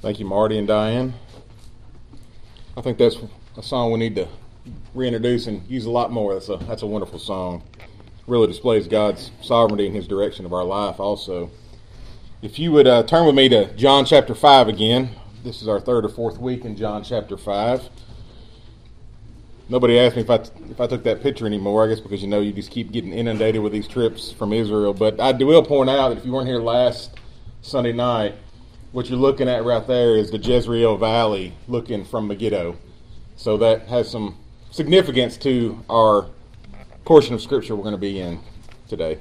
Thank you, Marty and Diane. I think that's a song we need to reintroduce and use a lot more. That's a wonderful song. Really displays God's sovereignty and His direction of our life also. If you would turn with me to John chapter 5 again. This is our third or fourth week in John chapter 5. Nobody asked me if I took that picture anymore. I guess because you just keep getting inundated with these trips from Israel. But I will point out that if you weren't here last Sunday night, what you're looking at right there is the Jezreel Valley looking from Megiddo. So that has some significance to our portion of Scripture we're going to be in today.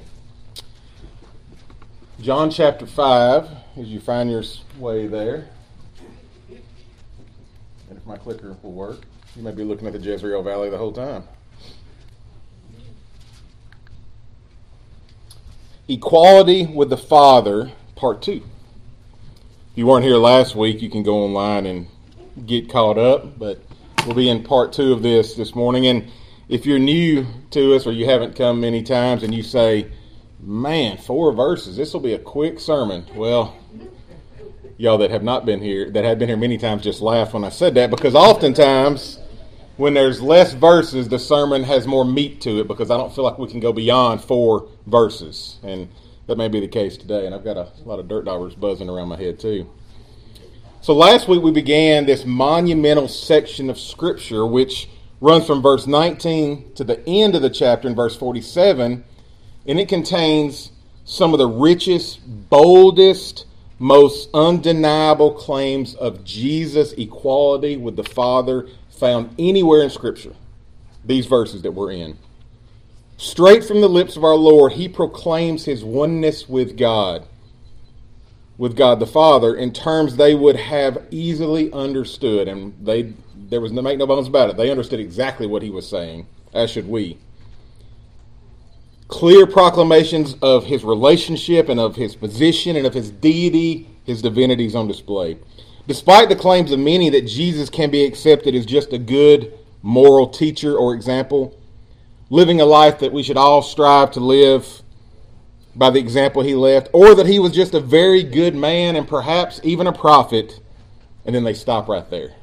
John chapter 5, as you find your way there. And if my clicker will work, you may be looking at the Jezreel Valley the whole time. Equality with the Father, part 2. If you weren't here last week, you can go online and get caught up, but we'll be in part 2 of this morning. And if you're new to us or you haven't come many times and you say, man, 4 verses, this will be a quick sermon. Well, y'all that have not been here, that have been here many times, just laugh when I said that, because oftentimes when there's less verses, the sermon has more meat to it, because I don't feel like we can go beyond 4 verses. And that may be the case today, and I've got a lot of dirt daubers buzzing around my head too. So last week we began this monumental section of Scripture, which runs from verse 19 to the end of the chapter in verse 47, and it contains some of the richest, boldest, most undeniable claims of Jesus' equality with the Father found anywhere in Scripture. These verses that we're in. Straight from the lips of our Lord, He proclaims His oneness with God the Father, in terms they would have easily understood, and there was make no bones about it. They understood exactly what He was saying, as should we. Clear proclamations of His relationship and of His position and of His deity, His divinity is on display. Despite the claims of many that Jesus can be accepted as just a good moral teacher or example, living a life that we should all strive to live by the example He left, or that He was just a very good man and perhaps even a prophet, and then they stop right there.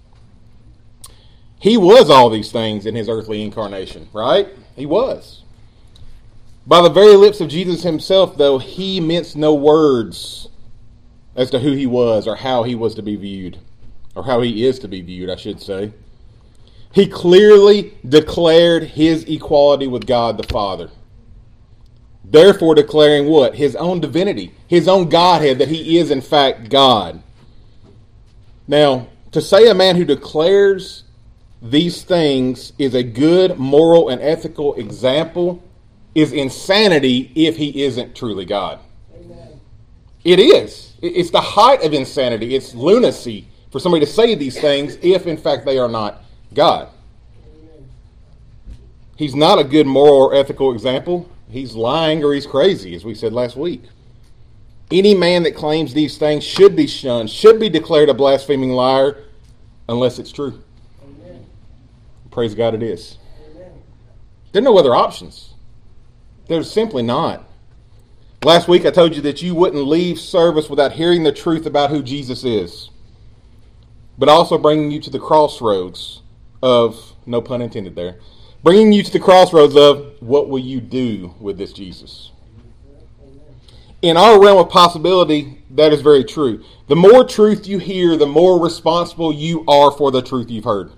He was all these things in His earthly incarnation, right? He was. By the very lips of Jesus Himself, though, He minced no words as to who He was or how He was to be viewed, or how He is to be viewed, I should say. He clearly declared His equality with God the Father. Therefore declaring what? His own divinity, His own Godhead, that He is in fact God. Now, to say a man who declares these things is a good moral and ethical example is insanity if He isn't truly God. Amen. It is. It's the height of insanity. It's lunacy for somebody to say these things if in fact they are not God. He's not a good moral or ethical example. He's lying or he's crazy, as we said last week. Any man that claims these things should be shunned, should be declared a blaspheming liar, unless it's true. Amen. Praise God it is. Amen. There are no other options. There's simply not. Last week I told you that you wouldn't leave service without hearing the truth about who Jesus is, but also bringing you to the crossroads of, no pun intended there, bringing you to the crossroads of what will you do with this Jesus? In our realm of possibility, that is very true. The more truth you hear, the more responsible you are for the truth you've heard.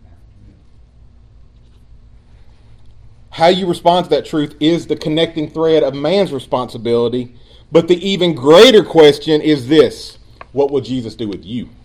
How you respond to that truth is the connecting thread of man's responsibility, but the even greater question is this: what will Jesus do with you?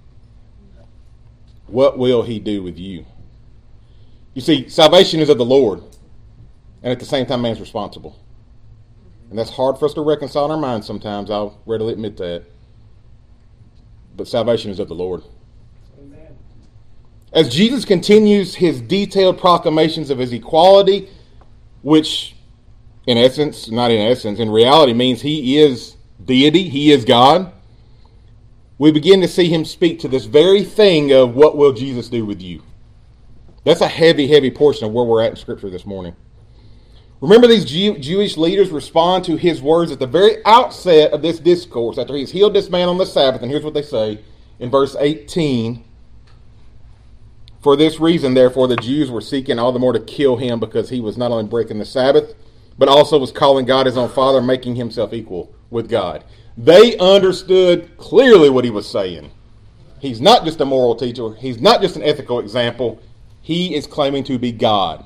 What will He do with you? You see, salvation is of the Lord, and at the same time, man's responsible. And that's hard for us to reconcile in our minds sometimes, I'll readily admit that. But salvation is of the Lord. Amen. As Jesus continues His detailed proclamations of His equality, which in essence, not in essence, in reality means He is deity, He is God, we begin to see Him speak to this very thing of what will Jesus do with you. That's a heavy, heavy portion of where we're at in Scripture this morning. Remember, these Jewish leaders respond to His words at the very outset of this discourse after He's healed this man on the Sabbath, and here's what they say: in verse 18, for this reason, therefore, the Jews were seeking all the more to kill him, because he was not only breaking the Sabbath, but also was calling God his own Father, making himself equal with God. They understood clearly what he was saying. He's not just a moral teacher. He's not just an ethical example. He is claiming to be God.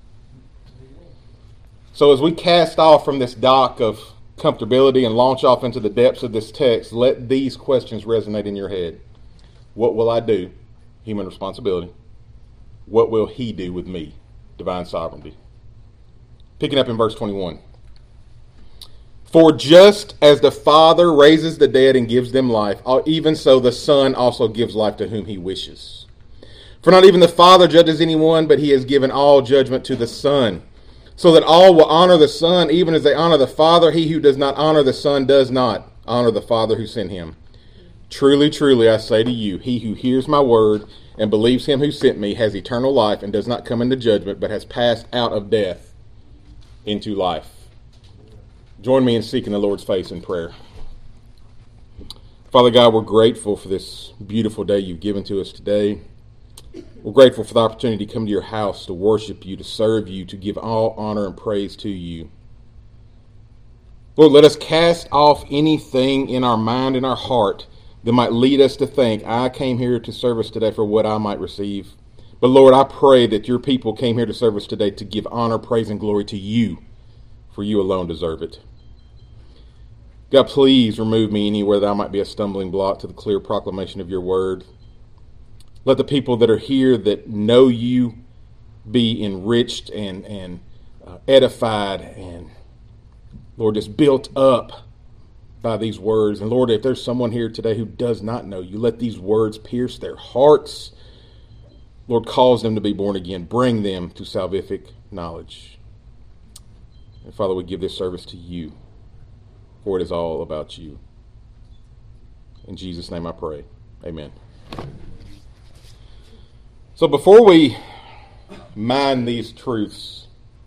So as we cast off from this dock of comfortability and launch off into the depths of this text, let these questions resonate in your head. What will I do? Human responsibility. What will he do with me? Divine sovereignty. Picking up in verse 21. For just as the Father raises the dead and gives them life, even so the Son also gives life to whom he wishes. For not even the Father judges anyone, but he has given all judgment to the Son, so that all will honor the Son, even as they honor the Father. He who does not honor the Son does not honor the Father who sent him. Truly, truly, I say to you, he who hears my word and believes him who sent me has eternal life and does not come into judgment, but has passed out of death into life. Join me in seeking the Lord's face in prayer. Father God, we're grateful for this beautiful day you've given to us today. We're grateful for the opportunity to come to your house, to worship you, to serve you, to give all honor and praise to you. Lord, let us cast off anything in our mind and our heart that might lead us to think, I came here to service today for what I might receive. But Lord, I pray that your people came here to service today to give honor, praise, and glory to you, for you alone deserve it. God, please remove me anywhere that I might be a stumbling block to the clear proclamation of your word. Let the people that are here that know you be enriched and edified and, Lord, just built up by these words. And Lord, if there's someone here today who does not know you, let these words pierce their hearts. Lord, cause them to be born again. Bring them to salvific knowledge. And Father, we give this service to you, for it is all about you. In Jesus' name I pray. Amen. So before we mine these truths,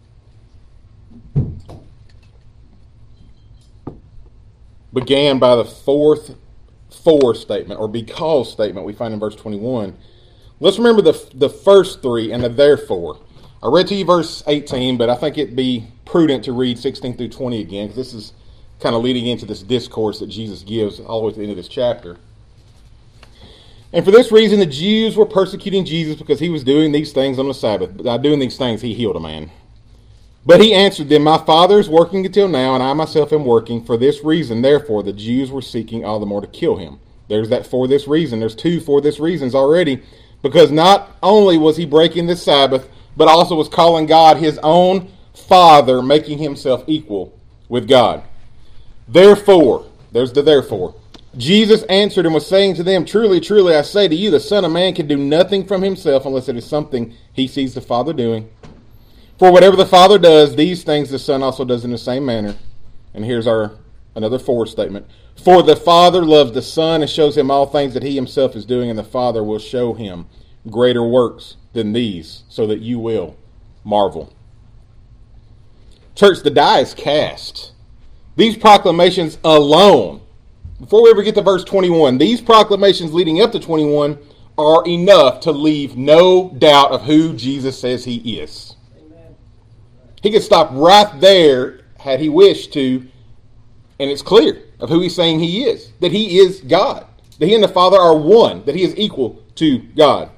began by the fourth for statement, or because statement we find in verse 21. Let's remember the first three and the therefore. I read to you verse 18, but I think it'd be prudent to read 16 through 20 again, because this is kind of leading into this discourse that Jesus gives all the way to the end of this chapter. And for this reason, the Jews were persecuting Jesus because he was doing these things on the Sabbath. By doing these things, he healed a man. But he answered them, my Father is working until now, and I myself am working. For this reason, therefore, the Jews were seeking all the more to kill him. There's that for this reason. There's two for this reasons already. Because not only was he breaking the Sabbath, but also was calling God his own Father, making himself equal with God. Therefore, there's the therefore. Jesus answered and was saying to them, truly, truly, I say to you, the Son of Man can do nothing from himself unless it is something he sees the Father doing. For whatever the Father does, these things the Son also does in the same manner. And here's another forward statement. For the Father loves the Son and shows him all things that he himself is doing, and the Father will show him greater works than these, so that you will marvel. Church, the die is cast. These proclamations alone, before we ever get to verse 21, these proclamations leading up to 21 are enough to leave no doubt of who Jesus says he is. Amen. He could stop right there had he wished to, and it's clear of who he's saying he is. That he is God. That he and the Father are one. That he is equal to God.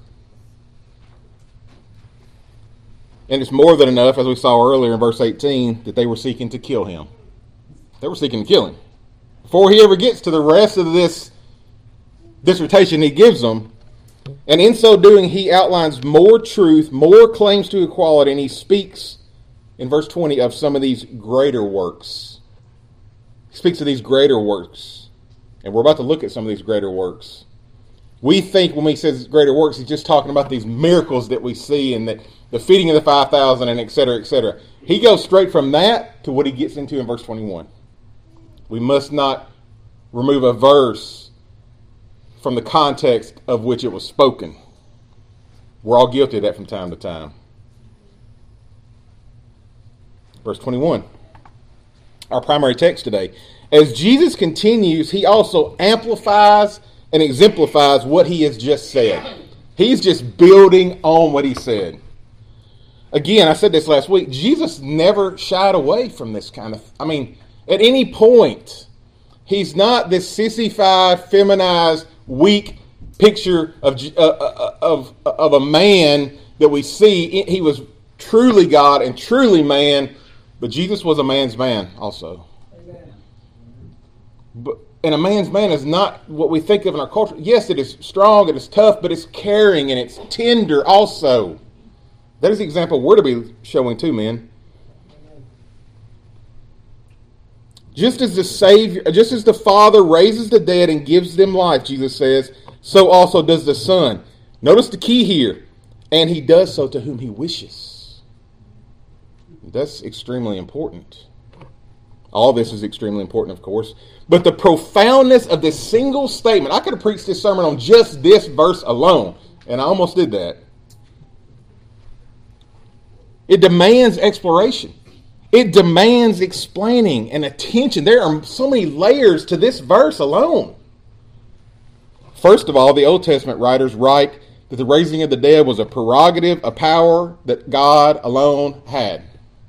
And it's more than enough, as we saw earlier in verse 18, that they were seeking to kill him. They were seeking to kill him. Before he ever gets to the rest of this dissertation he gives them, and in so doing he outlines more truth, more claims to equality, and he speaks in verse 20 of some of these greater works. He speaks of these greater works, and we're about to look at some of these greater works. We think when he says greater works, he's just talking about these miracles that we see and that the feeding of the 5,000 and et cetera, et cetera. He goes straight from that to what he gets into in verse 21. We must not remove a verse from the context of which it was spoken. We're all guilty of that from time to time. Verse 21, our primary text today. As Jesus continues, he also amplifies and exemplifies what he has just said. He's just building on what he said. Again, I said this last week, Jesus never shied away from this kind of, at any point, he's not this sissified, feminized, weak picture of a man that we see. He was truly God and truly man, but Jesus was a man's man also. Amen. And a man's man is not what we think of in our culture. Yes, it is strong, it is tough, but it's caring and it's tender also. That is the example we're to be showing too, men. Just as the Father raises the dead and gives them life, Jesus says, so also does the Son. Notice the key here. And he does so to whom he wishes. That's extremely important. All this is extremely important, of course. But the profoundness of this single statement, I could have preached this sermon on just this verse alone, and I almost did that. It demands exploration. It demands explaining and attention. There are so many layers to this verse alone. First of all, the Old Testament writers write that the raising of the dead was a prerogative, a power that God alone had.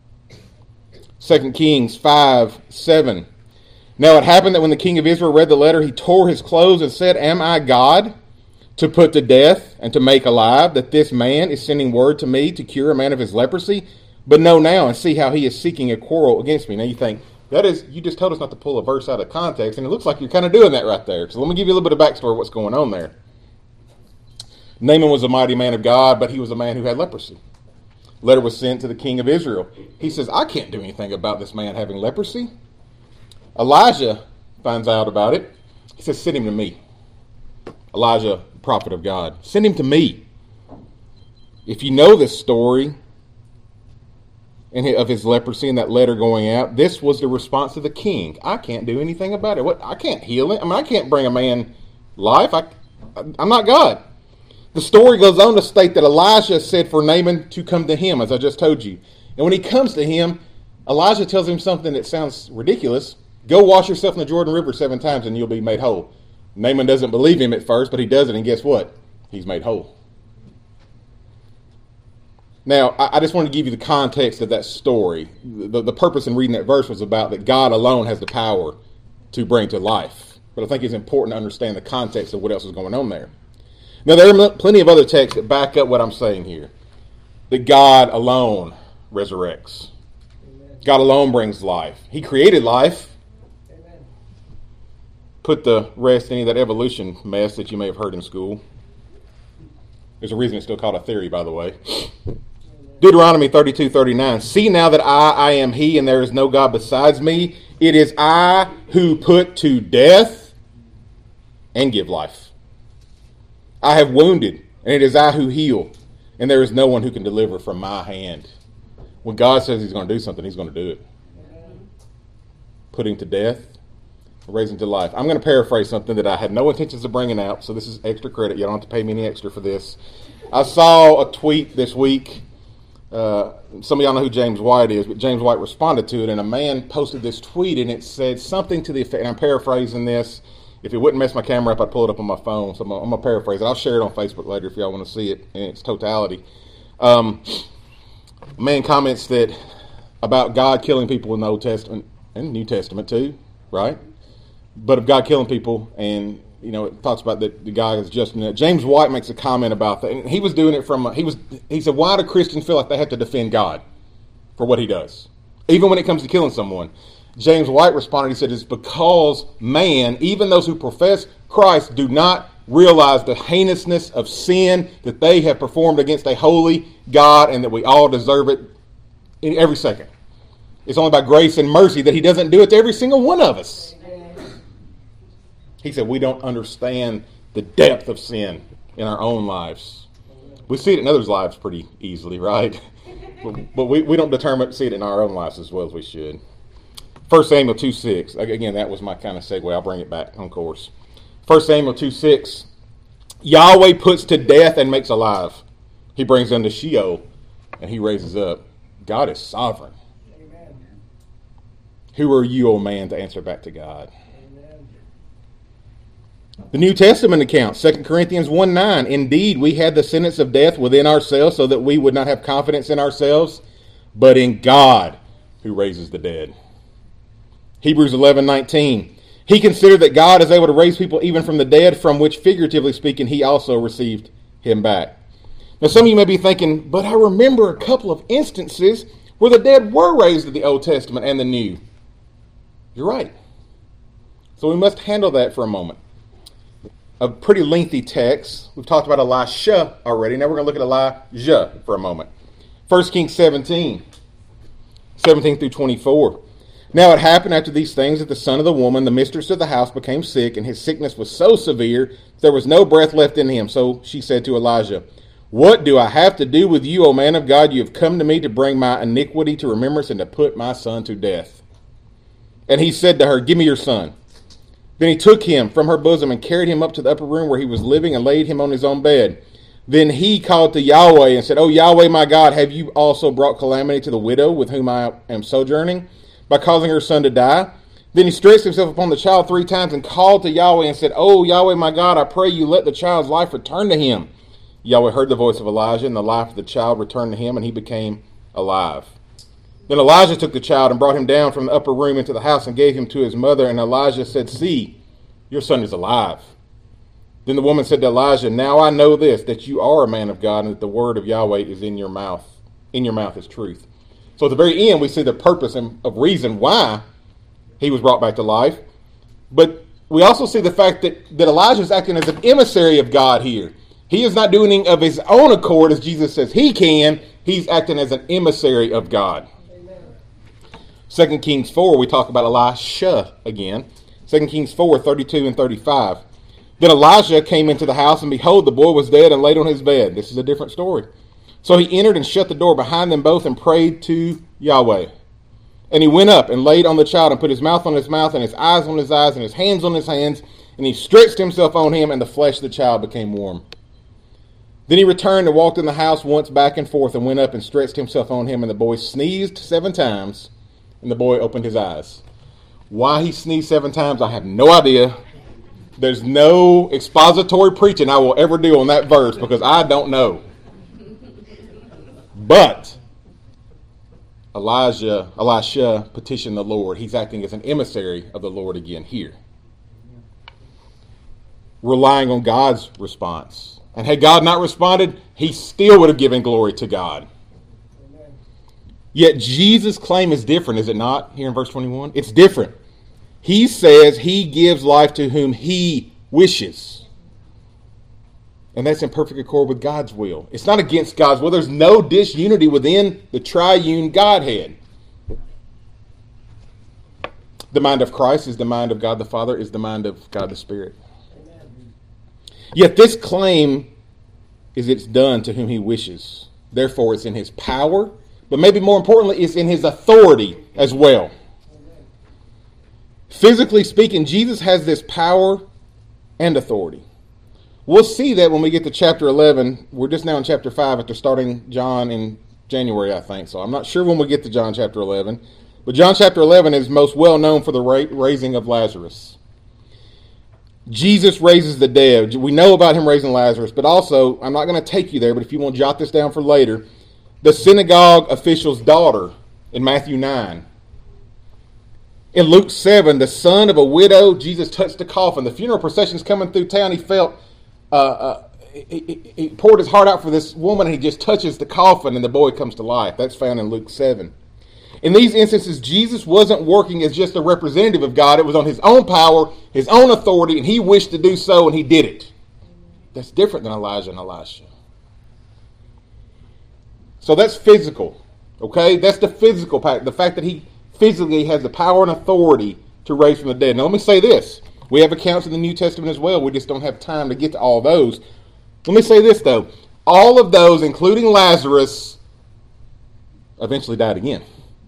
2 Kings 5:7. Now it happened that when the king of Israel read the letter, he tore his clothes and said, Am I God to put to death and to make alive, that this man is sending word to me to cure a man of his leprosy? But know now and see how he is seeking a quarrel against me. Now you think, you just told us not to pull a verse out of context, and it looks like you're kind of doing that right there. So let me give you a little bit of backstory of what's going on there. Naaman was a mighty man of God, but he was a man who had leprosy. Letter was sent to the king of Israel. He says, I can't do anything about this man having leprosy. Elijah finds out about it. He says, send him to me. Elijah, prophet of God. Send him to me. If you know this story of his leprosy and that letter going out, this was the response of the king. I can't do anything about it. I can't heal it. I can't bring a man life. I'm not God. The story goes on to state that Elijah said for Naaman to come to him, as I just told you. And when he comes to him, Elijah tells him something that sounds ridiculous. Go wash yourself in the Jordan River 7 times and you'll be made whole. Naaman doesn't believe him at first, but he does it, and guess what? He's made whole. Now, I just want to give you the context of that story. The purpose in reading that verse was about that God alone has the power to bring to life. But I think it's important to understand the context of what else is going on there. Now, there are plenty of other texts that back up what I'm saying here. That God alone resurrects. Amen. God alone brings life. He created life. Amen. Put the rest in any of that evolution mess that you may have heard in school. There's a reason it's still called a theory, by the way. Amen. Deuteronomy 32:39. See now that I am he, and there is no God besides me. It is I who put to death and give life. I have wounded, and it is I who heal, and there is no one who can deliver from my hand. When God says he's going to do something, he's going to do it. Putting to death, raising to life. I'm going to paraphrase something that I had no intentions of bringing out, so this is extra credit. You don't have to pay me any extra for this. I saw a tweet this week. Some of y'all know who James White is, but James White responded to it, and a man posted this tweet, and it said something to the effect, and I'm paraphrasing this. If it wouldn't mess my camera up, I'd pull it up on my phone. So I'm going to paraphrase it. I'll share it on Facebook later if y'all want to see it in its totality. A man comments that about God killing people in the Old Testament and New Testament too, right? But of God killing people, and it talks about that the guy is just. James White makes a comment about that, and he was doing it from. He said, "Why do Christians feel like they have to defend God for what He does, even when it comes to killing someone?" James White responded, he said, it's because man, even those who profess Christ, do not realize the heinousness of sin that they have performed against a holy God, and that we all deserve it in every second. It's only by grace and mercy that he doesn't do it to every single one of us. He said we don't understand the depth of sin in our own lives. We see it in others' lives pretty easily, right? But we don't see it in our own lives as well as we should. 1 Samuel 2:6. Again, that was my kind of segue. I'll bring it back on course. 1 Samuel 2:6. Yahweh puts to death and makes alive. He brings them to Sheol and he raises up. God is sovereign. Amen. Who are you, O man, to answer back to God? Amen. The New Testament account, 2 Corinthians 1:9. Indeed, we had the sentence of death within ourselves so that we would not have confidence in ourselves, but in God who raises the dead. Hebrews 11:19. He considered that God is able to raise people even from the dead, from which, figuratively speaking, he also received him back. Now, some of you may be thinking, but I remember a couple of instances where the dead were raised in the Old Testament and the New. You're right. So we must handle that for a moment. A pretty lengthy text. We've talked about Elisha already. Now we're going to look at Elijah for a moment. 1 Kings 17 through 24. Now it happened after these things that the son of the woman, the mistress of the house, became sick, and his sickness was so severe that there was no breath left in him. So she said to Elijah, "What do I have to do with you, O man of God? You have come to me to bring my iniquity to remembrance and to put my son to death." And he said to her, "Give me your son." Then he took him from her bosom and carried him up to the upper room where he was living and laid him on his own bed. Then he called to Yahweh and said, "O Yahweh, my God, have you also brought calamity to the widow with whom I am sojourning, by causing her son to die?" Then he stretched himself upon the child 3 times and called to Yahweh and said, "O Yahweh, my God, I pray you let the child's life return to him." Yahweh heard the voice of Elijah, and the life of the child returned to him, and he became alive. Then Elijah took the child and brought him down from the upper room into the house and gave him to his mother. And Elijah said, "See, your son is alive." Then the woman said to Elijah, "Now I know this, that you are a man of God, and that the word of Yahweh is in your mouth. In your mouth is truth." So at the very end, we see the purpose and of reason why he was brought back to life. But we also see the fact that Elijah is acting as an emissary of God here. He is not doing it of his own accord, as Jesus says he can. He's acting as an emissary of God. 2 Kings 4, we talk about Elisha again. 2 Kings 4, 32 and 35. Then Elijah came into the house, and behold, the boy was dead and laid on his bed. This is a different story. So he entered and shut the door behind them both and prayed to Yahweh. And he went up and laid on the child and put his mouth on his mouth and his eyes on his eyes and his hands on his hands. And he stretched himself on him, and the flesh of the child became warm. Then he returned and walked in the house once back and forth and went up and stretched himself on him. And the boy sneezed 7 times, and the boy opened his eyes. Why he sneezed 7 times, I have no idea. There's no expository preaching I will ever do on that verse because I don't know. But Elisha petitioned the Lord. He's acting as an emissary of the Lord again here. Relying on God's response. And had God not responded, he still would have given glory to God. Yet Jesus' claim is different, is it not? Here in verse 21. It's different. He says he gives life to whom he wishes. And that's in perfect accord with God's will. It's not against God's will. There's no disunity within the triune Godhead. The mind of Christ is the mind of God the Father, is the mind of God the Spirit. Amen. Yet this claim is it's done to whom he wishes. Therefore, it's in his power, but maybe more importantly, it's in his authority as well. Physically speaking, Jesus has this power and authority. We'll see that when we get to chapter 11. We're just now in chapter 5 after starting John in January, I think. So I'm not sure when we get to John chapter 11. But John chapter 11 is most well known for the raising of Lazarus. Jesus raises the dead. We know about him raising Lazarus, but also, I'm not going to take you there, but if you want to jot this down for later, the synagogue official's daughter in Matthew 9. In Luke 7, the son of a widow, Jesus touched the coffin. The funeral procession's coming through town. He felt, he poured his heart out for this woman, and he just touches the coffin, and the boy comes to life. That's found in Luke 7. In these instances, Jesus wasn't working as just a representative of God. It was on his own power, his own authority, and he wished to do so, and he did it. That's different than Elijah and Elisha. So that's physical, okay? That's the physical part, the fact that he physically has the power and authority to raise from the dead. Now let me say this. We have accounts in the New Testament as well. We just don't have time to get to all those. Let me say this, though. All of those, including Lazarus, eventually died again.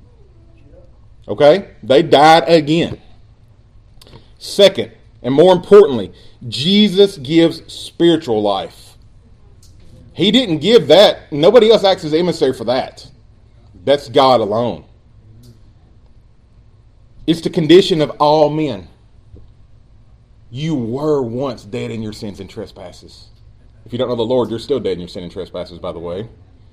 Okay? They died again. Second, and more importantly, Jesus gives spiritual life. He didn't give that. Nobody else acts as emissary for that. That's God alone. It's the condition of all men. You were once dead in your sins and trespasses. If you don't know the Lord, you're still dead in your sin and trespasses, by the way.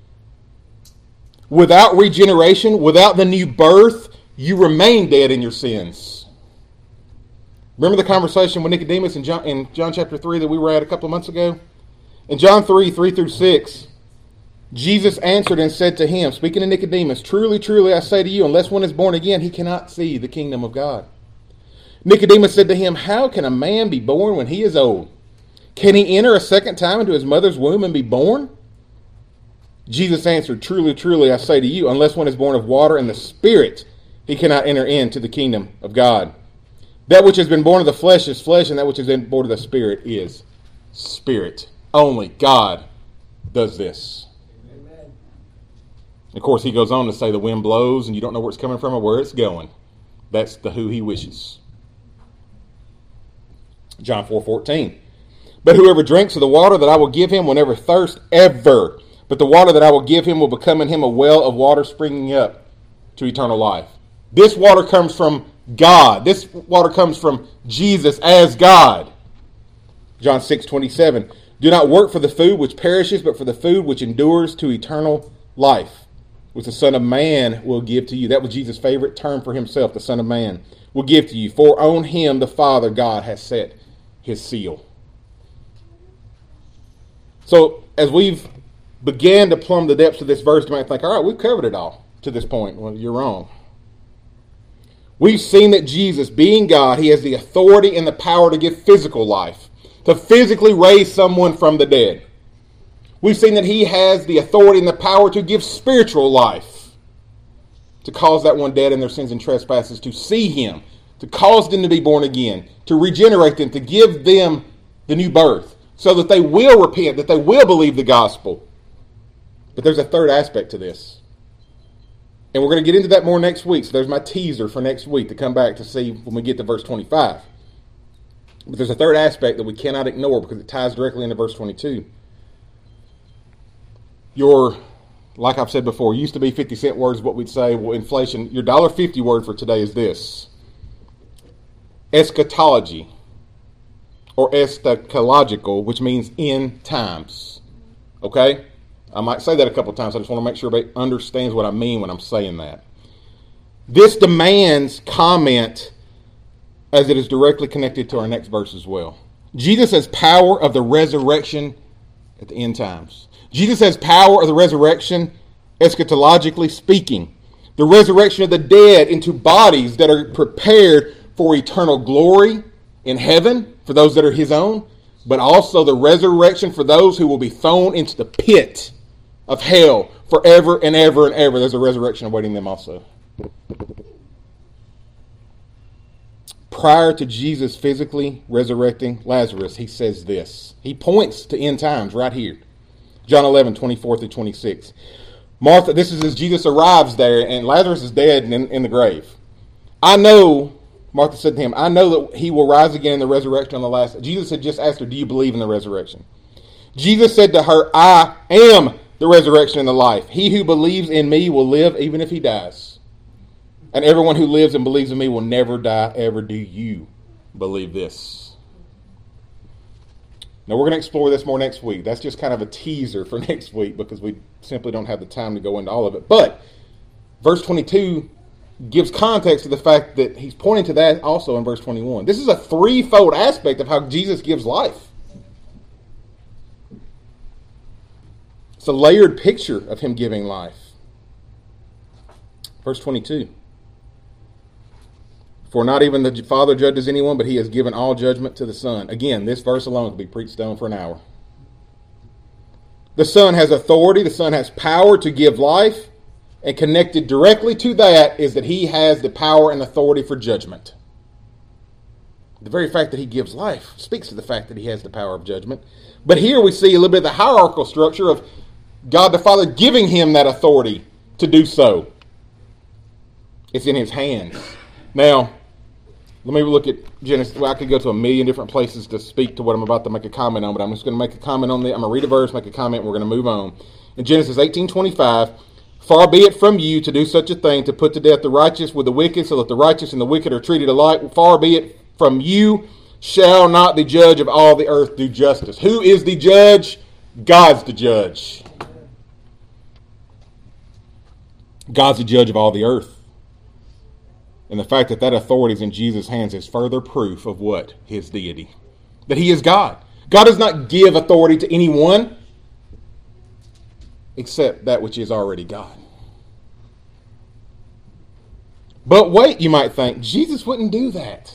Without regeneration, without the new birth, you remain dead in your sins. Remember the conversation with Nicodemus in John chapter 3 that we were at a couple of months ago? In John 3, 3 through 6, Jesus answered and said to him, speaking to Nicodemus, "Truly, truly, I say to you, unless one is born again, he cannot see the kingdom of God." Nicodemus said to him, "How can a man be born when he is old? Can he enter a second time into his mother's womb and be born?" Jesus answered, "Truly, truly, I say to you, unless one is born of water and the Spirit, he cannot enter into the kingdom of God. That which has been born of the flesh is flesh, and that which has been born of the Spirit is spirit." Only God does this. Amen. Of course, he goes on to say the wind blows and you don't know where it's coming from or where it's going. That's the who he wishes. John 4:14. "But whoever drinks of the water that I will give him will never thirst ever. But the water that I will give him will become in him a well of water springing up to eternal life." This water comes from God. This water comes from Jesus as God. John 6:27. "Do not work for the food which perishes, but for the food which endures to eternal life, which the Son of Man will give to you." That was Jesus' favorite term for himself, the Son of Man will give to you. "For on him the Father God has set his seal." So as we've began to plumb the depths of this verse, you might think, all right, we've covered it all to this point. Well, you're wrong. We've seen that Jesus, being God, he has the authority and the power to give physical life, to physically raise someone from the dead. We've seen that he has the authority and the power to give spiritual life, to cause that one dead in their sins and trespasses to see him, to cause them to be born again, to regenerate them, to give them the new birth, so that they will repent, that they will believe the gospel. But there's a third aspect to this. And we're going to get into that more next week. So there's my teaser for next week to come back to see when we get to verse 25. But there's a third aspect that we cannot ignore because it ties directly into verse 22. Like I've said before, used to be 50-cent words, what we'd say, well, inflation, your $1.50 word for today is this: eschatology, or eschatological, which means end times. Okay? I might say that a couple times. I just want to make sure everybody understands what I mean when I'm saying that. This demands comment as it is directly connected to our next verse as well. Jesus has power of the resurrection at the end times. Jesus has power of the resurrection, eschatologically speaking. The resurrection of the dead into bodies that are prepared for eternal glory in heaven for those that are his own, but also the resurrection for those who will be thrown into the pit of hell forever and ever and ever. There's a resurrection awaiting them also. Prior to Jesus physically resurrecting Lazarus, he says this. He points to end times right here. John 11, 24 through 26. Martha, this is as Jesus arrives there, and Lazarus is dead and in the grave. "I know," Martha said to him, "I know that he will rise again in the resurrection on the last." Jesus had just asked her, "Do you believe in the resurrection?" Jesus said to her, "I am the resurrection and the life. He who believes in me will live even if he dies. And everyone who lives and believes in me will never die ever. Do you believe this?" Now we're going to explore this more next week. That's just kind of a teaser for next week because we simply don't have the time to go into all of it. But verse 22 gives context to the fact that he's pointing to that also in verse 21. This is a threefold aspect of how Jesus gives life. It's a layered picture of him giving life. Verse 22. "For not even the Father judges anyone, but he has given all judgment to the Son." Again, this verse alone could be preached on for an hour. The Son has authority. The Son has power to give life. And connected directly to that is that he has the power and authority for judgment. The very fact that he gives life speaks to the fact that he has the power of judgment. But here we see a little bit of the hierarchical structure of God the Father giving him that authority to do so. It's in his hands. Now, let me look at Genesis. Well, I could go to a million different places to speak to what I'm about to make a comment on, but I'm just going to make a comment on the. I'm going to read a verse, make a comment, and we're going to move on. In Genesis 18:25, "Far be it from you to do such a thing, to put to death the righteous with the wicked, so that the righteous and the wicked are treated alike. Far be it from you Shall not the judge of all the earth do justice? Who is the judge? God's the judge. God's the judge of all the earth. And the fact that that authority is in Jesus' hands is further proof of what? His deity. That he is God. God does not give authority to anyone except that which is already God. But wait, you might think, Jesus wouldn't do that.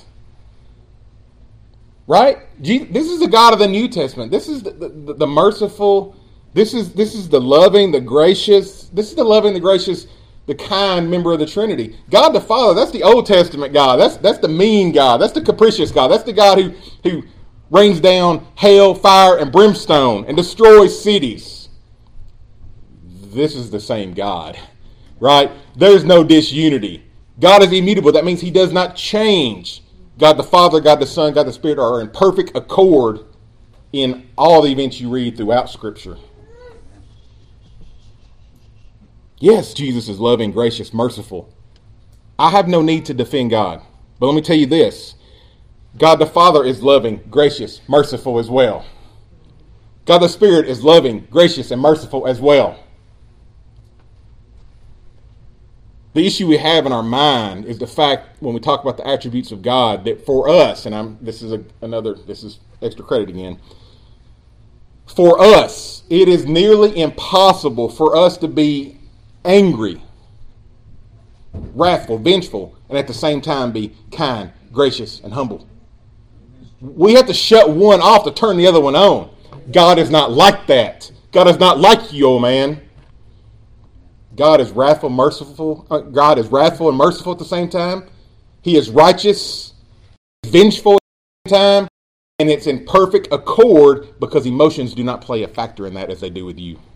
Right? This is the God of the New Testament. This is the merciful. This is the loving, the gracious. This is the loving, the gracious, the kind member of the Trinity. God the Father, that's the Old Testament God. That's the mean God. That's the capricious God. That's the God who rains down hail, fire, and brimstone and destroys cities. This is the same God, right? There's no disunity. God is immutable. That means he does not change. God the Father, God the Son, God the Spirit are in perfect accord in all the events you read throughout Scripture. Yes, Jesus is loving, gracious, merciful. I have no need to defend God. But let me tell you this. God the Father is loving, gracious, merciful as well. God the Spirit is loving, gracious, and merciful as well. The issue we have in our mind is the fact when we talk about the attributes of God that for us, and this is extra credit again. For us, it is nearly impossible for us to be angry, wrathful, vengeful, and at the same time be kind, gracious, and humble. We have to shut one off to turn the other one on. God is not like that. God is not like you, old man. God is wrathful, merciful. God is wrathful and merciful at the same time. He is righteous, vengeful at the same time, and it's in perfect accord because emotions do not play a factor in that as they do with you.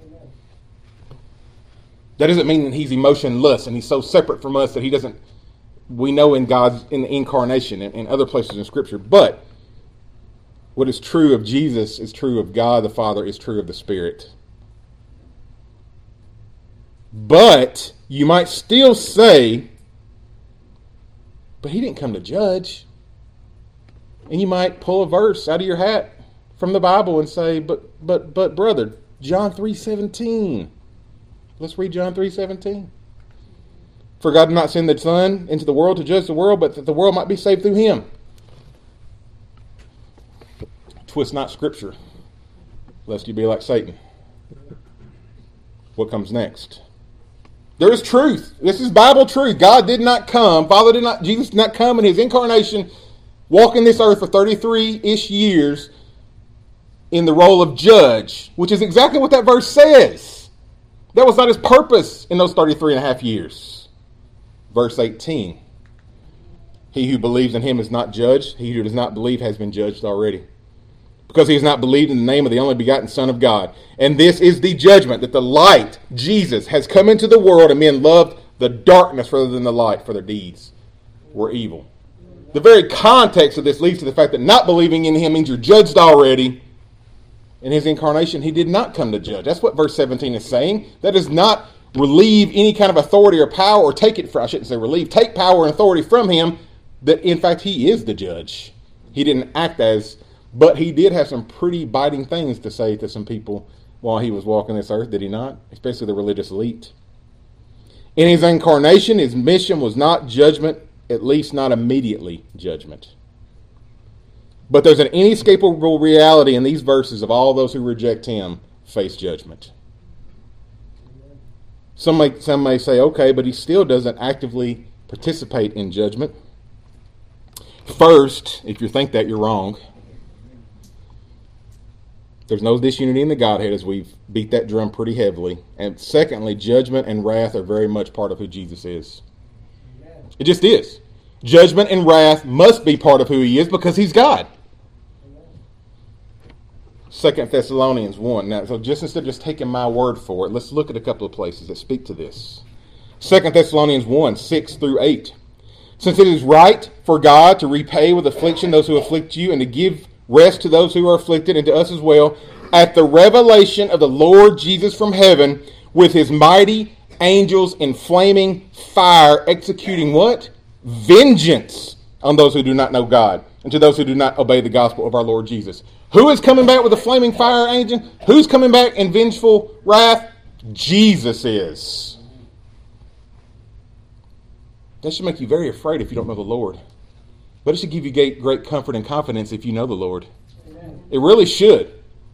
That doesn't mean that he's emotionless and he's so separate from us that he doesn't. We know in the incarnation and in other places in Scripture, but what is true of Jesus is true of God the Father, is true of the Spirit. But you might still say, but he didn't come to judge. And you might pull a verse out of your hat from the Bible and say, but brother, John 3:17. Let's read John 3:17. For God did not send the Son into the world to judge the world, but that the world might be saved through him. Twist not Scripture, lest you be like Satan. What comes next? There is truth. This is Bible truth. God did not come. Jesus did not come in his incarnation, walk in this earth for 33-ish years in the role of judge, which is exactly what that verse says. That was not his purpose in those 33 and a half years. Verse 18. He who believes in him is not judged. He who does not believe has been judged already, because he has not believed in the name of the only begotten Son of God. And this is the judgment, that the light, Jesus, has come into the world, and men loved the darkness rather than the light, for their deeds were evil. The very context of this leads to the fact that not believing in him means you're judged already. In his incarnation, he did not come to judge. That's what verse 17 is saying. That does not relieve any kind of authority or power, or take it from, I shouldn't say relieve, take power and authority from him, that in fact he is the judge. He didn't act as, but he did have some pretty biting things to say to some people while he was walking this earth, did he not? Especially the religious elite. In his incarnation, his mission was not judgment, at least not immediately judgment. But there's an inescapable reality in these verses of all those who reject him face judgment. Some may say, okay, but he still doesn't actively participate in judgment. First, if you think that, you're wrong. There's no disunity in the Godhead, as we've beat that drum pretty heavily. And secondly, judgment and wrath are very much part of who Jesus is. It just is. Judgment and wrath must be part of who he is because he's God. 2 Thessalonians 1. Now, so just instead of just taking my word for it, let's look at a couple of places that speak to this. 2 Thessalonians 1, 6 through 8. Since it is right for God to repay with affliction those who afflict you, and to give rest to those who are afflicted, and to us as well, at the revelation of the Lord Jesus from heaven, with his mighty angels in flaming fire, executing what? Vengeance on those who do not know God, and to those who do not obey the gospel of our Lord Jesus. Who is coming back with a flaming fire angel? Who's coming back in vengeful wrath? Jesus is. That should make you very afraid if you don't know the Lord. But it should give you great comfort and confidence if you know the Lord. Amen. It really should.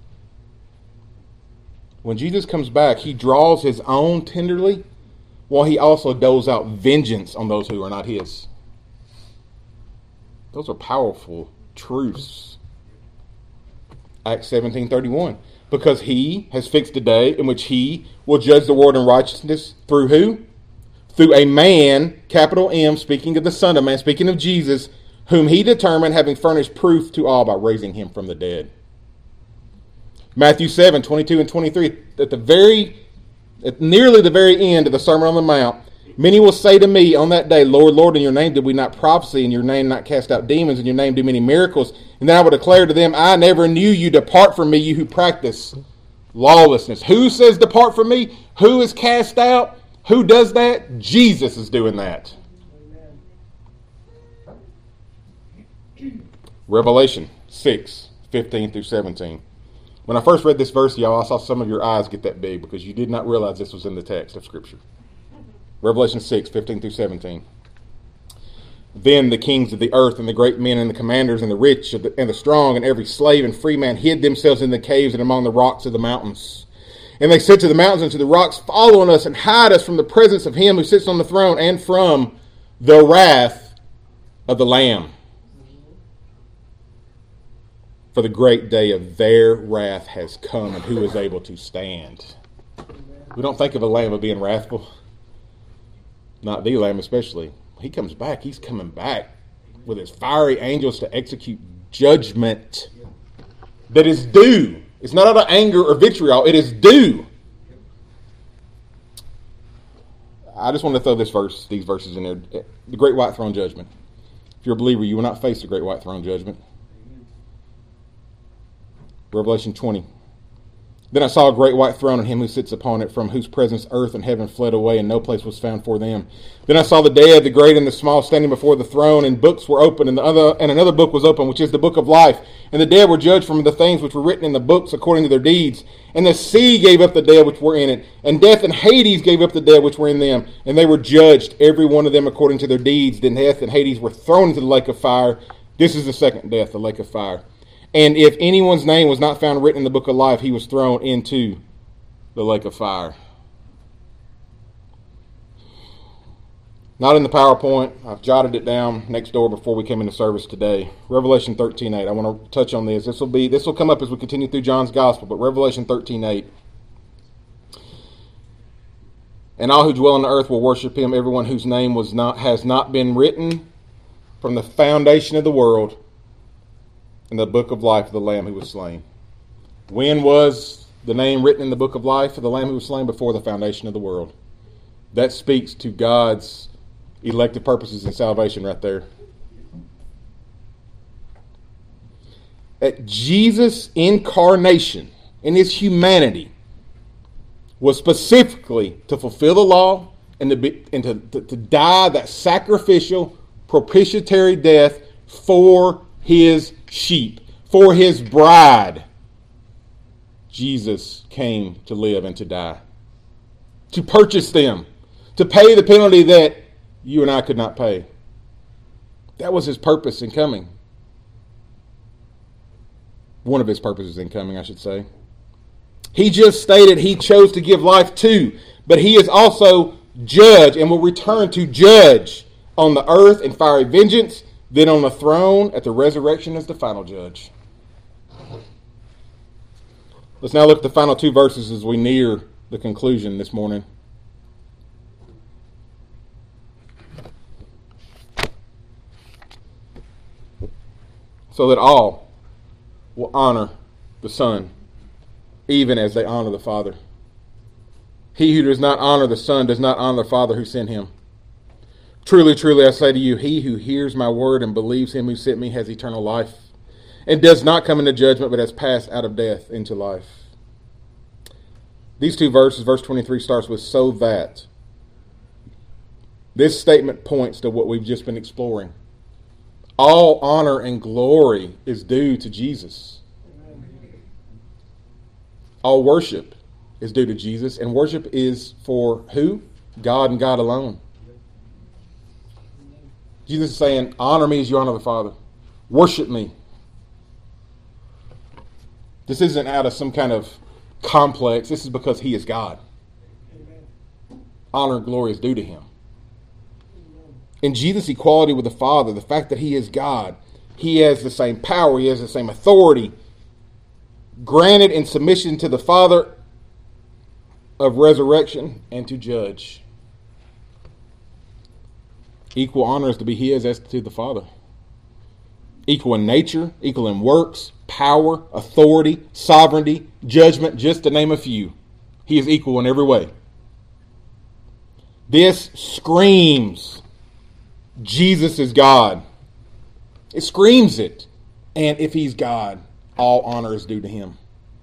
When Jesus comes back, he draws his own tenderly, while he also doles out vengeance on those who are not his. Those are powerful truths. Acts 17:31. Because he has fixed a day in which he will judge the world in righteousness through who? Through a man, capital M, speaking of the Son of Man, speaking of Jesus, whom he determined, having furnished proof to all by raising him from the dead. Matthew 7:22 and 23. At nearly the very end of the Sermon on the Mount, many will say to me on that day, Lord, Lord, in your name did we not prophesy, in your name not cast out demons, in your name do many miracles? And then I will declare to them, I never knew you. Depart from me, you who practice lawlessness. Who says depart from me? Who is cast out? Who does that? Jesus is doing that. Amen. Revelation 6:15 through 17. When I first read this verse, y'all, I saw some of your eyes get that big because you did not realize this was in the text of Scripture. Revelation 6:15 through 17. Then the kings of the earth and the great men and the commanders and the rich and the strong and every slave and free man hid themselves in the caves and among the rocks of the mountains. And they said to the mountains and to the rocks, fall on us and hide us from the presence of him who sits on the throne and from the wrath of the Lamb. For the great day of their wrath has come, and who is able to stand? We don't think of a lamb as being wrathful. Not the lamb especially. He comes back. He's coming back with his fiery angels to execute judgment that is due. It's not out of anger or vitriol. It is due. I just want to throw these verses in there. The great white throne judgment. If you're a believer, you will not face the great white throne judgment. Revelation 20. Then I saw a great white throne and him who sits upon it, from whose presence earth and heaven fled away, and no place was found for them. Then I saw the dead, the great and the small, standing before the throne, and books were opened, and another book was opened, which is the book of life. And the dead were judged from the things which were written in the books according to their deeds. And the sea gave up the dead which were in it, and death and Hades gave up the dead which were in them. And they were judged, every one of them according to their deeds. Then death and Hades were thrown into the lake of fire. This is the second death, the lake of fire. And if anyone's name was not found written in the book of life, he was thrown into the lake of fire. Not in the PowerPoint. I've jotted it down next door before we came into service today. Revelation 13:8. I want to touch on this. This will come up as we continue through John's Gospel, but Revelation 13:8. And all who dwell on the earth will worship him, everyone whose name has not been written from the foundation of the world in the book of life of the Lamb who was slain. When was the name written in the book of life of the Lamb who was slain? Before the foundation of the world. That speaks to God's elected purposes in salvation right there. At Jesus' incarnation in his humanity was specifically to fulfill the law and to die that sacrificial, propitiatory death for his sheep, for his bride. Jesus came to live and to die, to purchase them, to pay the penalty that you and I could not pay. That was his purpose in coming. One of his purposes in coming, I should say. He just stated he chose to give life to, but he is also judge and will return to judge on the earth in fiery vengeance, then on the throne at the resurrection as the final judge. Let's now look at the final two verses as we near the conclusion this morning. So that all will honor the Son, even as they honor the Father. He who does not honor the Son does not honor the Father who sent him. Truly, truly, I say to you, he who hears my word and believes him who sent me has eternal life, and does not come into judgment, but has passed out of death into life. These two verses, verse 23 starts with so that. This statement points to what we've just been exploring. All honor and glory is due to Jesus. All worship is due to Jesus, and worship is for who? God and God alone. Jesus is saying, honor me as you honor the Father. Worship me. This isn't out of some kind of complex. This is because he is God. Honor and glory is due to him. In Jesus' equality with the Father, the fact that he is God, he has the same power, he has the same authority, granted in submission to the Father of resurrection and to judge. Equal honor is to be his as to the Father. Equal in nature, equal in works, power, authority, sovereignty, judgment, just to name a few. He is equal in every way. This screams Jesus is God. It screams it. And if he's God, all honor is due to him.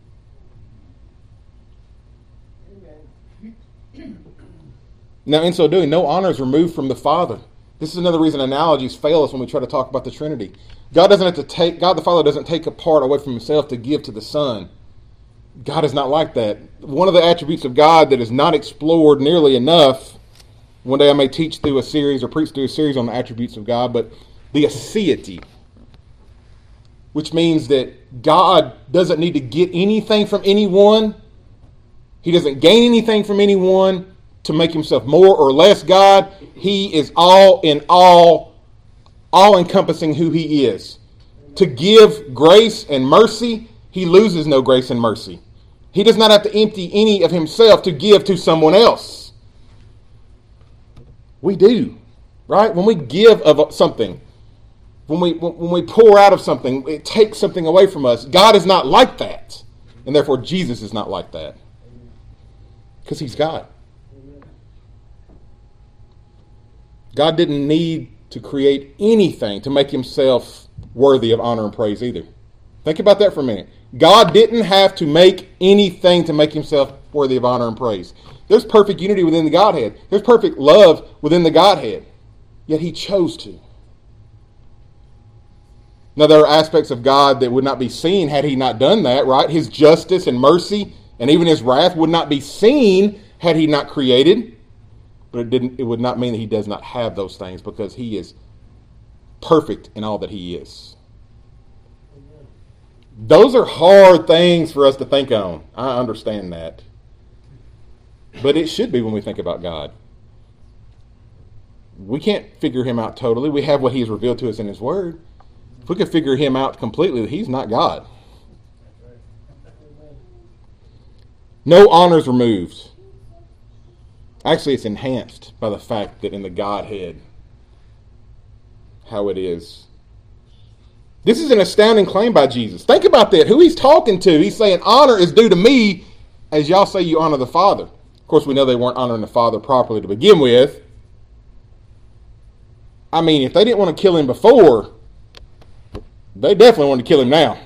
Now, in so doing, no honor is removed from the Father. This is another reason analogies fail us when we try to talk about the Trinity. God the Father doesn't take a part away from himself to give to the Son. God is not like that. One of the attributes of God that is not explored nearly enough, one day I may teach through a series or preach through a series on the attributes of God, but the aseity, which means that God doesn't need to get anything from anyone. He doesn't gain anything from anyone to make himself more or less God. He is all in all encompassing who he is. To give grace and mercy, he loses no grace and mercy. He does not have to empty any of himself to give to someone else. We do, right? When we give of something, when we pour out of something, it takes something away from us. God is not like that. And therefore, Jesus is not like that. Because he's God. God didn't need to create anything to make himself worthy of honor and praise either. Think about that for a minute. God didn't have to make anything to make himself worthy of honor and praise. There's perfect unity within the Godhead. There's perfect love within the Godhead. Yet he chose to. Now, there are aspects of God that would not be seen had he not done that, right? His justice and mercy and even his wrath would not be seen had he not created. But it would not mean that he does not have those things, because he is perfect in all that he is. Those are hard things for us to think on. I understand that. But it should be when we think about God. We can't figure him out totally. We have what he has revealed to us in his word. If we could figure him out completely, he's not God. No honor is removed. Actually, it's enhanced by the fact that in the Godhead, how it is. This is an astounding claim by Jesus. Think about that. Who he's talking to. He's saying, honor is due to me as y'all say you honor the Father. Of course, we know they weren't honoring the Father properly to begin with. I mean, if they didn't want to kill him before, they definitely want to kill him now.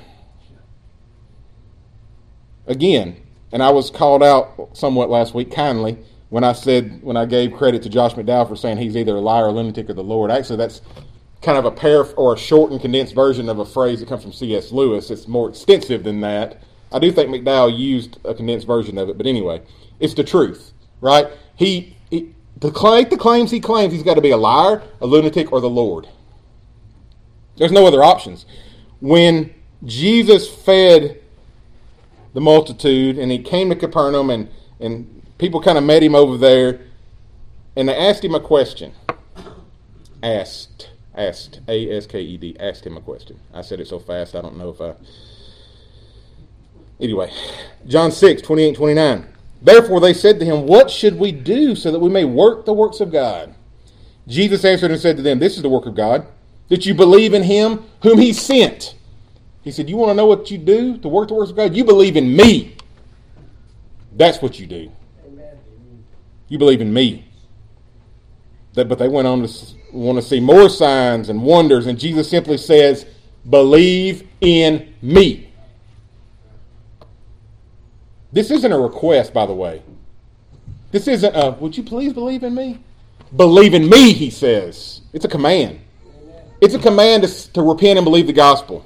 Again, and I was called out somewhat last week kindly when I gave credit to Josh McDowell for saying he's either a liar, a lunatic, or the Lord. Actually, that's kind of a short and condensed version of a phrase that comes from C.S. Lewis. It's more extensive than that. I do think McDowell used a condensed version of it, but anyway, it's the truth, right? To claim the claims he claims, he's got to be a liar, a lunatic, or the Lord. There's no other options. When Jesus fed the multitude and he came to Capernaum and people kind of met him over there and they asked him a question. Asked, A-S-K-E-D, asked him a question. I said it so fast, I don't know if I... Anyway, John 6, 28, 29. Therefore they said to him, what should we do so that we may work the works of God? Jesus answered and said to them, this is the work of God, that you believe in him whom he sent. He said, you want to know what you do to work the works of God? You believe in me. That's what you do. Amen. You believe in me. But they went on to want to see more signs and wonders, and Jesus simply says, believe in me. This isn't a request, by the way. This isn't a, would you please believe in me? Believe in me, he says. It's a command. It's a command to repent and believe the gospel.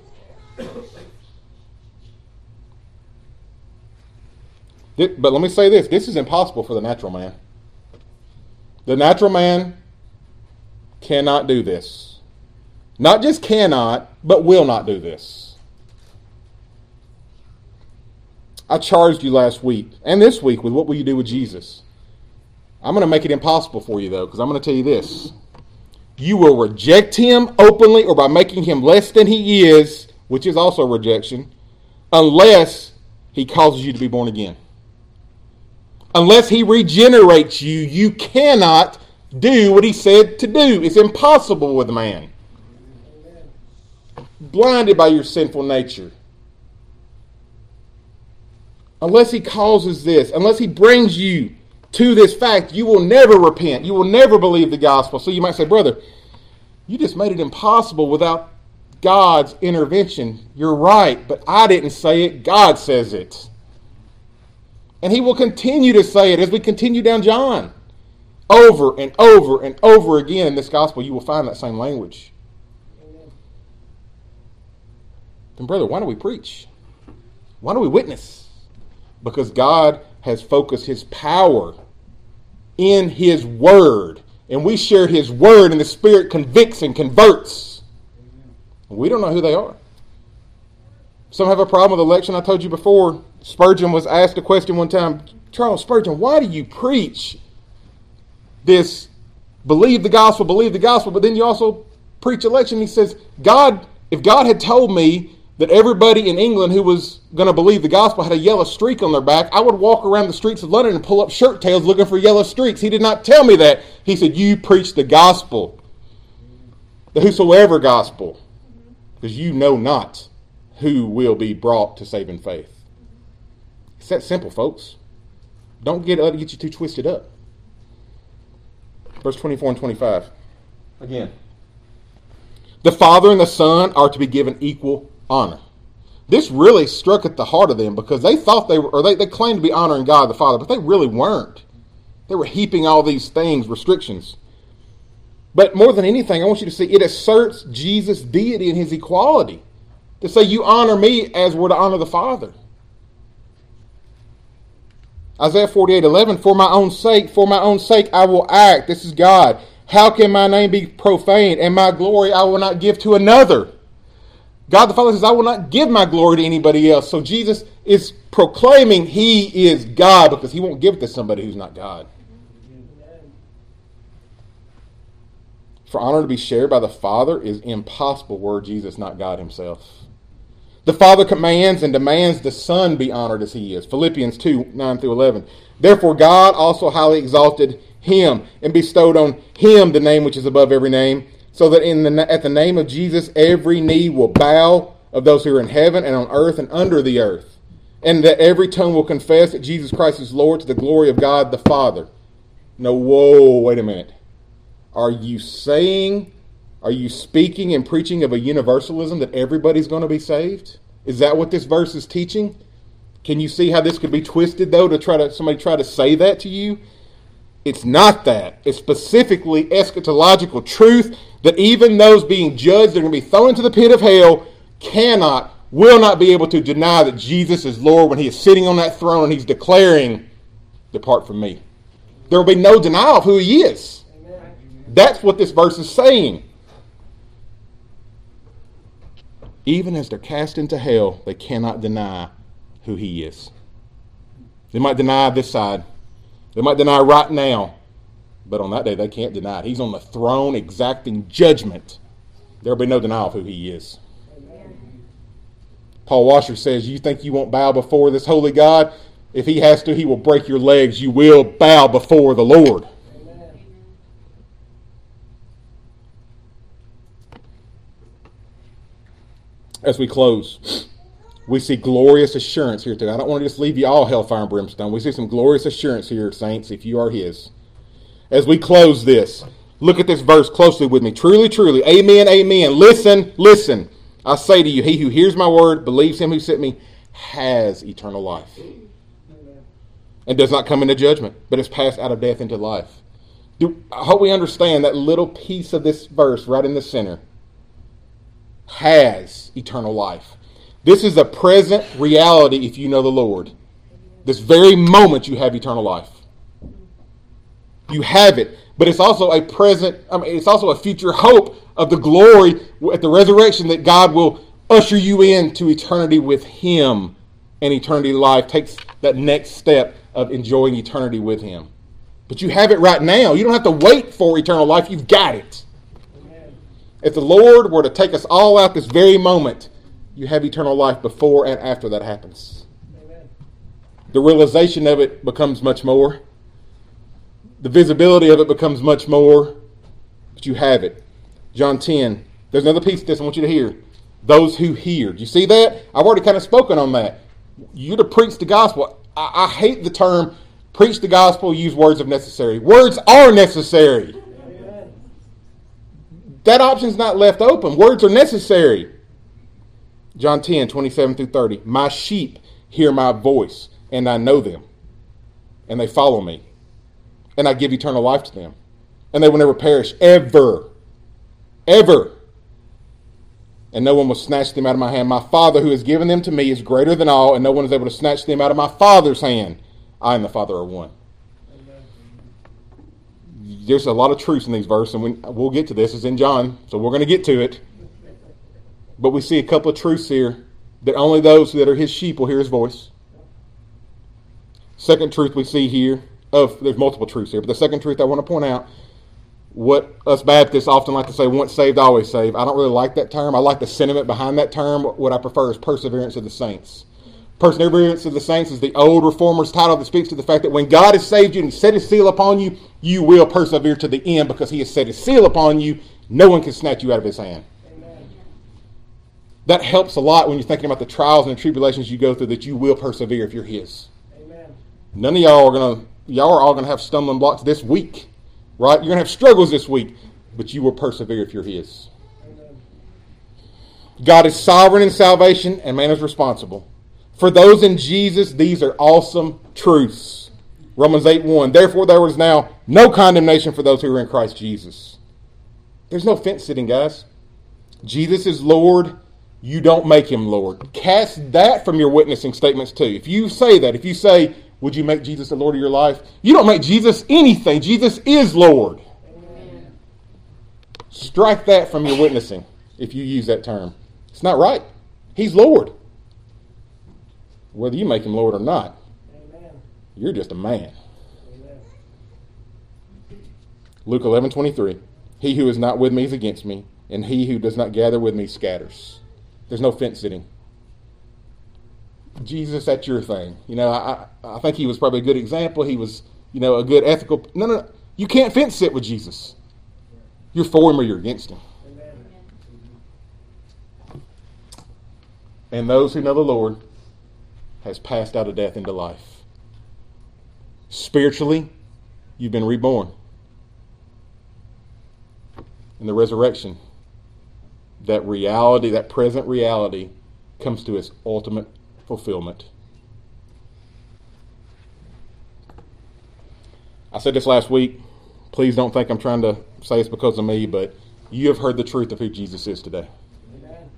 But let me say this. This is impossible for the natural man. The natural man cannot do this. Not just cannot, but will not do this. I charged you last week and this week with what will you do with Jesus. I'm going to make it impossible for you, though, because I'm going to tell you this. You will reject him openly or by making him less than he is, which is also rejection, unless he causes you to be born again. Unless he regenerates you, you cannot do what he said to do. It's impossible with man. Blinded by your sinful nature. Unless he causes this, unless he brings you to this fact, you will never repent. You will never believe the gospel. So you might say, brother, you just made it impossible without God's intervention. You're right, but I didn't say it. God says it. And he will continue to say it as we continue down John. Over and over and over again in this gospel, you will find that same language. Then, brother, why do we preach? Why do we witness? Because God has focused his power in his word. And we share his word, and the Spirit convicts and converts. And we don't know who they are. Some have a problem with election. I told you before, Spurgeon was asked a question one time, Charles Spurgeon, why do you preach this believe the gospel, but then you also preach election? He says, if God had told me that everybody in England who was going to believe the gospel had a yellow streak on their back, I would walk around the streets of London and pull up shirt tails looking for yellow streaks. He did not tell me that. He said, you preach the gospel, the whosoever gospel, because you know not who will be brought to saving faith. It's that simple, folks. Don't get you too twisted up. Verse 24 and 25. Again. The Father and the Son are to be given equal honor. This really struck at the heart of them because they thought they claimed to be honoring God the Father, but they really weren't. They were heaping all these things, restrictions. But more than anything, I want you to see it asserts Jesus' deity and his equality. To say you honor me as we're to honor the Father. Isaiah 48:11, for my own sake I will act. This is God. How can my name be profaned, and my glory I will not give to another? God the Father says, I will not give my glory to anybody else. So Jesus is proclaiming he is God because he won't give it to somebody who's not God. For honor to be shared by the Father is impossible were Jesus not God himself. The Father commands and demands the Son be honored as he is. Philippians 2:9-11. Therefore God also highly exalted him and bestowed on him the name which is above every name, so that at the name of Jesus every knee will bow of those who are in heaven and on earth and under the earth, and that every tongue will confess that Jesus Christ is Lord to the glory of God the Father. No, whoa, wait a minute. Are you speaking and preaching of a universalism that everybody's going to be saved? Is that what this verse is teaching? Can you see how this could be twisted, though, to somebody try to say that to you? It's not that. It's specifically eschatological truth that even those being judged, they're going to be thrown into the pit of hell, will not be able to deny that Jesus is Lord when he is sitting on that throne and he's declaring, depart from me. There will be no denial of who he is. Amen. That's what this verse is saying. Even as they're cast into hell, they cannot deny who he is. They might deny this side. They might deny right now. But on that day, they can't deny it. He's on the throne exacting judgment. There will be no denial of who he is. Amen. Paul Washer says, you think you won't bow before this holy God? If he has to, he will break your legs. You will bow before the Lord. Amen. As we close, we see glorious assurance here today. I don't want to just leave you all hellfire and brimstone. We see some glorious assurance here, saints, if you are his. As we close this, look at this verse closely with me. Truly, truly, amen, amen. Listen, listen. I say to you, he who hears my word, believes him who sent me, has eternal life. And does not come into judgment, but is passed out of death into life. I hope we understand that little piece of this verse right in the center. has eternal life. This is a present reality if you know the Lord. This very moment you have eternal life. You have it. But it's also it's also a future hope of the glory at the resurrection that God will usher you into eternity with Him. And eternity life takes that next step of enjoying eternity with Him. But you have it right now. You don't have to wait for eternal life. You've got it. Amen. If the Lord were to take us all out this very moment, you have eternal life before and after that happens. Amen. The realization of it becomes much more. The visibility of it becomes much more. But you have it. John 10. There's another piece of this I want you to hear. Those who hear. Do you see that? I've already kind of spoken on that. You're to preach the gospel. I hate the term preach the gospel, use words if necessary. Words are necessary. Amen. That option's not left open. Words are necessary. John 10, 27 through 30. My sheep hear my voice, and I know them, and they follow me, and I give eternal life to them, and they will never perish, ever, ever. And no one will snatch them out of my hand. My Father who has given them to me is greater than all, and no one is able to snatch them out of my Father's hand. I and the Father are one. Amen. There's a lot of truths in these verses, and we'll get to this. It's in John, so we're going to get to it. But we see a couple of truths here that only those that are His sheep will hear His voice. Second truth we see here, there's multiple truths here, but the second truth I want to point out, what us Baptists often like to say, once saved, always saved. I don't really like that term. I like the sentiment behind that term. What I prefer is perseverance of the saints. Perseverance of the saints is the old Reformers title that speaks to the fact that when God has saved you and set His seal upon you, you will persevere to the end because He has set His seal upon you. No one can snatch you out of His hand. Amen. That helps a lot when you're thinking about the trials and the tribulations you go through, that you will persevere if you're His. Amen. None of y'all are all going to have stumbling blocks this week. Right? You're going to have struggles this week, but you will persevere if you're His. Amen. God is sovereign in salvation, and man is responsible. For those in Jesus, these are awesome truths. Romans 8:1. Therefore, there is now no condemnation for those who are in Christ Jesus. There's no fence sitting, guys. Jesus is Lord. You don't make Him Lord. Cast that from your witnessing statements too. If you say that, if you say, would you make Jesus the Lord of your life? You don't make Jesus anything. Jesus is Lord. Amen. Strike that from your witnessing if you use that term. It's not right. He's Lord. Whether you make Him Lord or not, amen, you're just a man. Amen. Luke 11:23. He who is not with me is against me, and he who does not gather with me scatters. There's no fence sitting. Jesus, that's your thing. I think He was probably a good example. He was, a good ethical. No. You can't fence sit with Jesus. You're for Him or you're against Him. Amen. And those who know the Lord has passed out of death into life. Spiritually, you've been reborn. In the resurrection, that reality, that present reality, comes to its ultimate fulfillment. I said this last week. Please don't think I'm trying to say it's because of me, but you have heard the truth of who Jesus is today. Amen.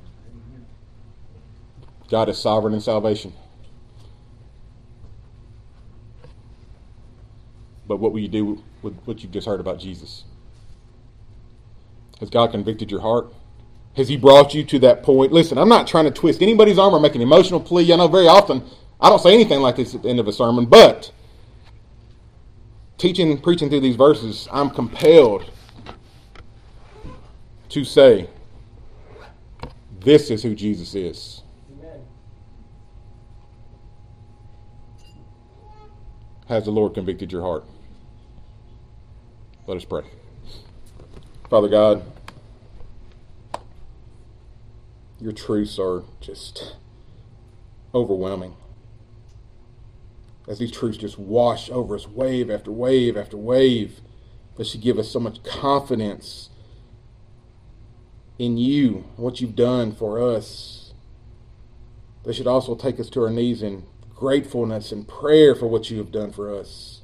God is sovereign in salvation. But what will you do with what you've just heard about Jesus? Has God convicted your heart? Has He brought you to that point? Listen, I'm not trying to twist anybody's arm or make an emotional plea. I know very often I don't say anything like this at the end of a sermon, but preaching through these verses, I'm compelled to say, this is who Jesus is. Amen. Has the Lord convicted your heart? Let us pray. Father God, your truths are just overwhelming. As these truths just wash over us wave after wave after wave, they should give us so much confidence in you and what you've done for us. They should also take us to our knees in gratefulness and prayer for what you have done for us.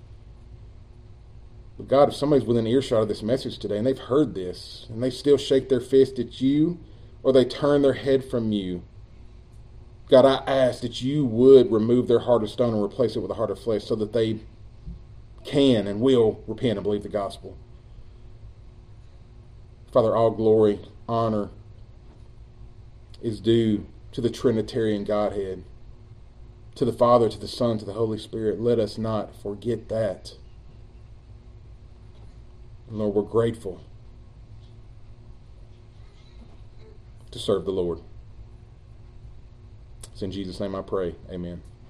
But God, if somebody's within earshot of this message today and they've heard this and they still shake their fist at you or they turn their head from you, God, I ask that you would remove their heart of stone and replace it with a heart of flesh so that they can and will repent and believe the gospel. Father, all glory, honor is due to the Trinitarian Godhead, to the Father, to the Son, to the Holy Spirit. Let us not forget that. And Lord, we're grateful to serve the Lord. It's in Jesus' name I pray. Amen.